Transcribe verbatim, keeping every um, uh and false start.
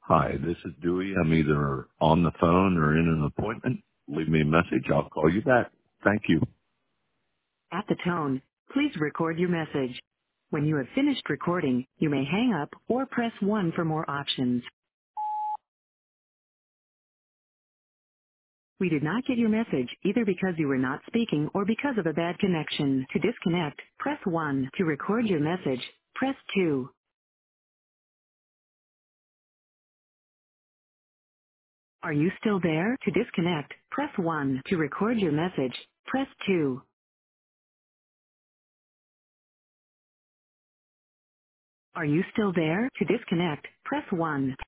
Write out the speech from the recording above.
Hi, this is Dewey. I'm either on the phone or in an appointment. Leave me a message. I'll call you back. Thank you. At the tone, please record your message. When you have finished recording, you may hang up or press one for more options. We did not get your message either because you were not speaking or because of a bad connection. To disconnect, press one. To record your message, press two. Are you still there? To disconnect, press one. To record your message, press two. Are you still there? To disconnect, press one.